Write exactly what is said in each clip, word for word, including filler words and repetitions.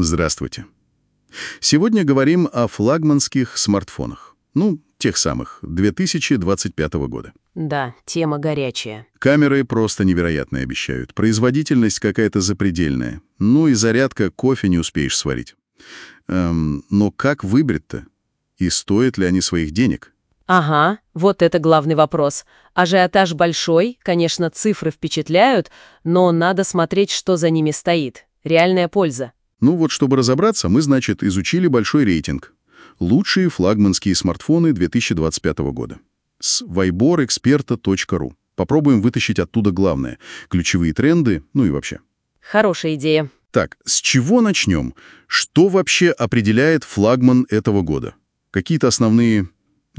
Здравствуйте. Сегодня говорим о флагманских смартфонах. Ну, тех самых, две тысячи двадцать пятого года. Да, тема горячая. Камеры просто невероятные обещают. Производительность какая-то запредельная. Ну и зарядка, кофе не успеешь сварить. Эм, но как выбрать-то? И стоят ли они своих денег? Ага, вот это главный вопрос. Ажиотаж большой, конечно, цифры впечатляют, но надо смотреть, что за ними стоит. Реальная польза. Ну вот, чтобы разобраться, мы, значит, изучили большой рейтинг. Лучшие флагманские смартфоны две тысячи двадцать пятого года. С вайбор эксперта точка ру. Попробуем вытащить оттуда главное. Ключевые тренды, ну и вообще. Хорошая идея. Так, с чего начнем? Что вообще определяет флагман этого года? Какие-то основные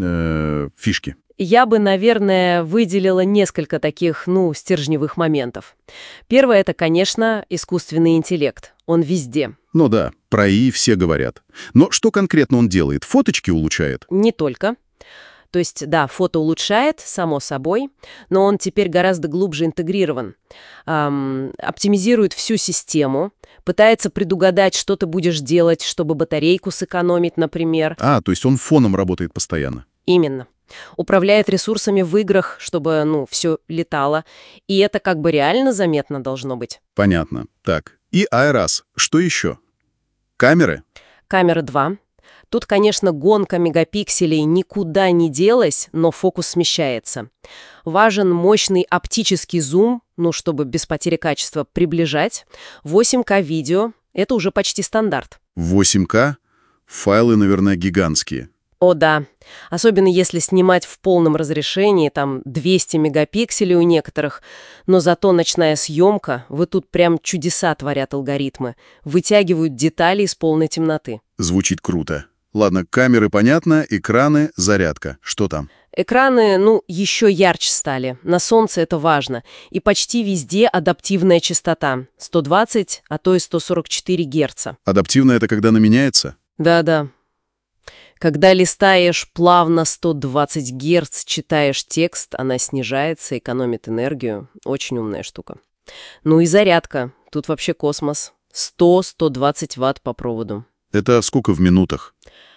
э, фишки? Я бы, наверное, выделила несколько таких, ну, стержневых моментов. Первое — это, конечно, искусственный интеллект. Он везде. Ну да, про ИИ все говорят. Но что конкретно он делает? Фоточки улучшает? Не только. То есть, да, фото улучшает, само собой, но он теперь гораздо глубже интегрирован. Эм, оптимизирует всю систему, пытается предугадать, что ты будешь делать, чтобы батарейку сэкономить, например. А, то есть он фоном работает постоянно? Именно. Управляет ресурсами в играх, чтобы, ну, все летало. И это как бы реально заметно должно быть. Понятно. Так, и Айрас. Что еще? Камеры? Камера два. Тут, конечно, гонка мегапикселей никуда не делась, но фокус смещается. Важен мощный оптический зум, ну, чтобы без потери качества приближать. восемь ка видео — это уже почти стандарт. восемь ка? Файлы, наверное, гигантские. О да, особенно если снимать в полном разрешении, там двести мегапикселей у некоторых, но зато ночная съемка, вы тут прям чудеса творят алгоритмы, вытягивают детали из полной темноты. Звучит круто. Ладно, камеры понятно, экраны, зарядка. Что там? Экраны, ну, еще ярче стали, на солнце это важно, и почти везде адаптивная частота, сто двадцать, а то и сто сорок четыре герца. Адаптивно — это когда она меняется? Да-да. Когда листаешь плавно сто двадцать герц, читаешь текст, она снижается, экономит энергию. Очень умная штука. Ну и зарядка. Тут вообще космос. сто — сто двадцать ватт по проводу. Это сколько в минутах?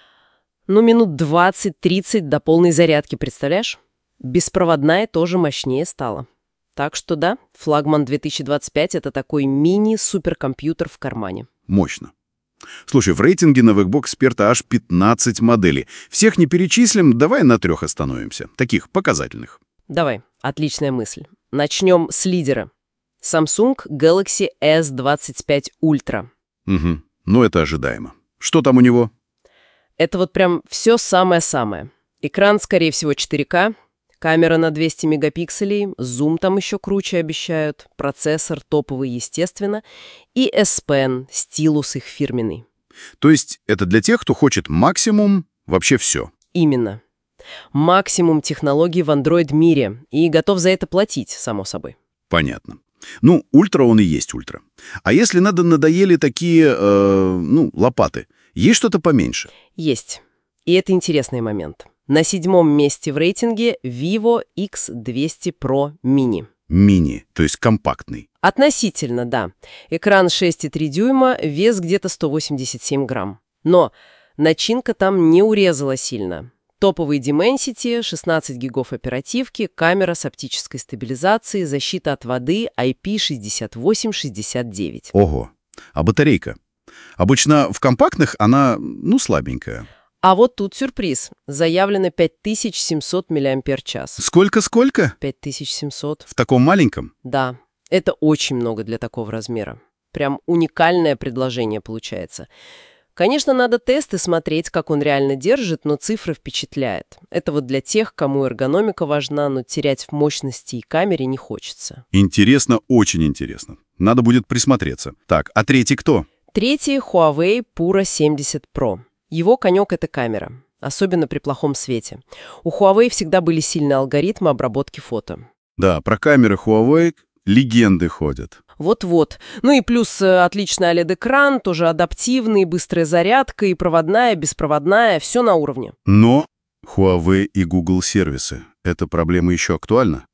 Ну, минут двадцать-тридцать до полной зарядки, представляешь? Беспроводная тоже мощнее стала. Так что да, флагман две тысячи двадцать пять — это такой мини-суперкомпьютер в кармане. Мощно. Слушай, в рейтинге на Webbox эксперта аж пятнадцать моделей. Всех не перечислим, давай на трех остановимся. Таких показательных. Давай, отличная мысль. Начнем с лидера. Samsung Galaxy эс двадцать пять Ultra. Угу, ну это ожидаемо. Что там у него? Это вот прям все самое-самое. Экран, скорее всего, четыре ка, камера на двести мегапикселей, зум там еще круче обещают, процессор топовый, естественно, и эс пен, стилус их фирменный. То есть это для тех, кто хочет максимум, вообще все? Именно. Максимум технологий в Android-мире, и готов за это платить, само собой. Понятно. Ну, ультра он и есть ультра. А если надо, надоели такие, э, ну, лопаты, есть что-то поменьше? Есть. И это интересный момент. На седьмом месте в рейтинге Vivo икс двести про Mini. Мини, то есть компактный. Относительно, да. Экран шесть и три дюйма, вес где-то сто восемьдесят семь грамм. Но начинка там не урезала сильно. Топовый Dimensity, шестнадцать гигов оперативки, камера с оптической стабилизацией, защита от воды ай пи шестьдесят восемь шестьдесят девять. Ого. А батарейка? Обычно в компактных она, ну, слабенькая. А вот тут сюрприз. Заявлено пять тысяч семьсот миллиампер-час. Сколько-сколько? пять тысяч семьсот. В таком маленьком? Да, это очень много для такого размера. Прям уникальное предложение получается. Конечно, надо тесты смотреть, как он реально держит, но цифры впечатляет. Это вот для тех, кому эргономика важна, но терять в мощности и камере не хочется. Интересно, очень интересно. Надо будет присмотреться. Так, а третий кто? Третий — Huawei Pura семьдесят про. Его конек — это камера, особенно при плохом свете. У Huawei всегда были сильные алгоритмы обработки фото. Да, про камеры Huawei легенды ходят. Вот-вот. Ну и плюс э, отличный о лед-экран, тоже адаптивный, быстрая зарядка, и проводная, беспроводная, все на уровне. Но Huawei и Google сервисы — это проблема еще актуальна?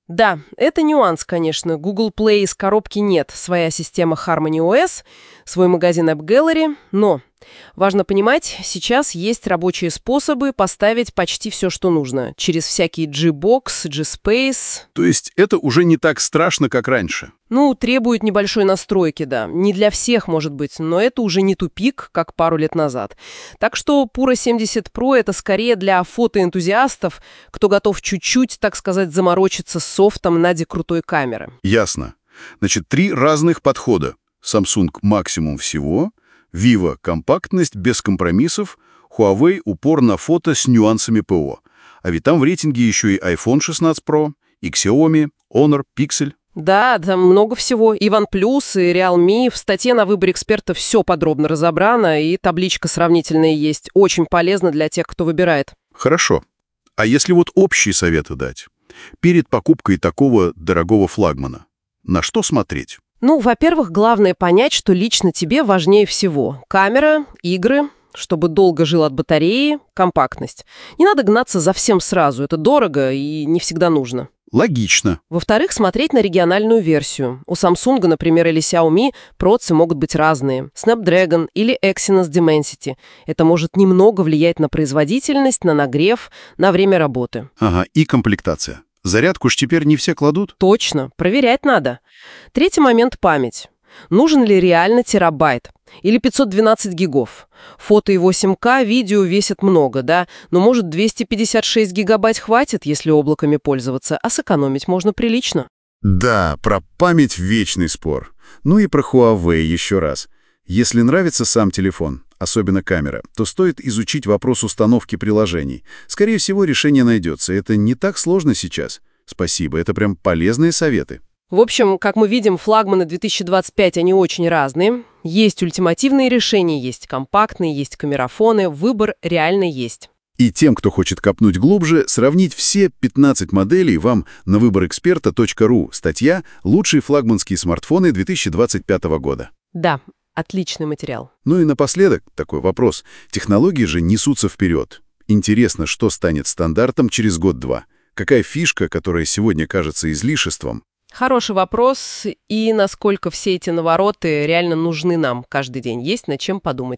Да, это нюанс, конечно. Google Play из коробки нет, своя система HarmonyOS, свой магазин App Gallery, но важно понимать, сейчас есть рабочие способы поставить почти все, что нужно, через всякие Gbox, Gspace. То есть это уже не так страшно, как раньше? Ну, требует небольшой настройки, да. Не для всех, может быть, но это уже не тупик, как пару лет назад. Так что Puro семьдесят Pro — это скорее для фотоэнтузиастов, кто готов чуть-чуть, так сказать, заморочиться с софтом ради крутой камеры. Ясно. Значит, три разных подхода. Samsung — максимум всего, Vivo — компактность без компромиссов, Huawei — упор на фото с нюансами ПО. А ведь там в рейтинге еще и iPhone шестнадцать Pro, и Xiaomi, Honor, Pixel. Да, там много всего. И OnePlus, и Realme. В статье на выбор эксперта все подробно разобрано, и табличка сравнительная есть. Очень полезно для тех, кто выбирает. Хорошо. А если вот общие советы дать? Перед покупкой такого дорогого флагмана, на что смотреть? Ну, во-первых, главное понять, что лично тебе важнее всего. Камера, игры, чтобы долго жил от батареи, компактность. Не надо гнаться за всем сразу. Это дорого и не всегда нужно. Логично. Во-вторых, смотреть на региональную версию. У Samsung, например, или Xiaomi процы могут быть разные. Snapdragon или Exynos Dimensity. Это может немного влиять на производительность, на нагрев, на время работы. Ага, и комплектация. Зарядку ж теперь не все кладут? Точно, проверять надо. Третий момент — память. Нужен ли реально терабайт? Или пятьсот двенадцать гигов? Фото и восемь ка, видео весят много, да? Но, может, двести пятьдесят шесть гигабайт хватит, если облаками пользоваться, а сэкономить можно прилично. Да, про память вечный спор. Ну и про Huawei еще раз. Если нравится сам телефон, особенно камера, то стоит изучить вопрос установки приложений. Скорее всего, решение найдется. Это не так сложно сейчас. Спасибо, это прям полезные советы. В общем, как мы видим, флагманы две тысячи двадцать пять, они очень разные. Есть ультимативные решения, есть компактные, есть камерафоны. Выбор реально есть. И тем, кто хочет копнуть глубже, сравнить все пятнадцать моделей вам на выбор эксперта точка ру. Статья «Лучшие флагманские смартфоны две тысячи двадцать пятого года». Да, отличный материал. Ну и напоследок такой вопрос. Технологии же несутся вперед. Интересно, что станет стандартом через год-два? Какая фишка, которая сегодня кажется излишеством? Хороший вопрос. И насколько все эти навороты реально нужны нам каждый день? Есть над чем подумать.